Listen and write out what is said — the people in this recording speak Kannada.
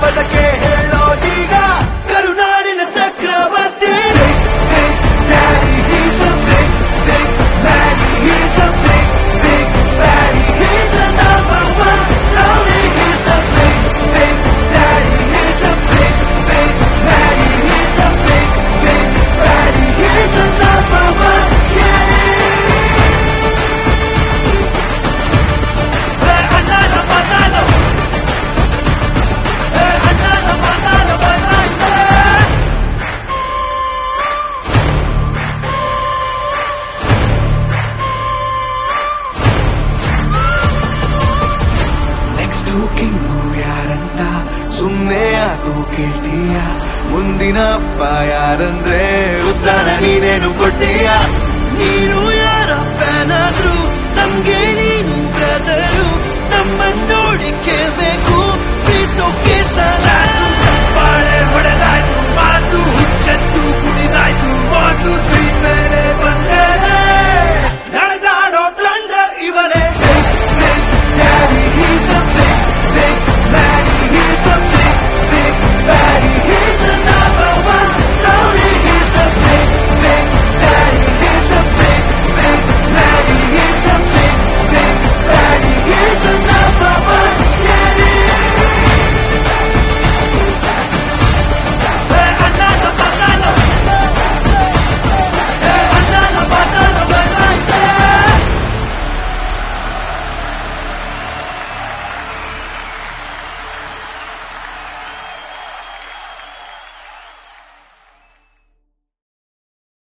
ಬದಕೆ ಹೇಳೋದೀಗ ಕರುನಾಡಿನ ಚಕ್ರವರ್ತಿ Daddy, he's a big, big baddie. He's a big, big baddie. He's the number one rowdy. He's a big, big daddy. He's a big, big baddie. He's a big, big baddie. He's the number one kitty. Hey, another banana. Hey, another banana, banana. Next king ಯಾರಂತ ಸುಮ್ಮನೆ ಯಾಕೋ ಕೇಳ್ತೀಯ ಮುಂದಿನ ಅಪ್ಪ ಯಾರಂದ್ರೆ ಉತ್ತರ ನೀನೇನು ಕೊಡ್ತೀಯ ನೀನು ಯಾರ ಫ್ಯಾನ್ ಆದ್ರೂ ನಮ್ಗೆ ನೀನು ಬ್ರದರು ನಮ್ಮನ್ನೋಡಿ ಕೇಳ್ಬೇಕು ಪ್ಲೀಸ್ ಓಕೆ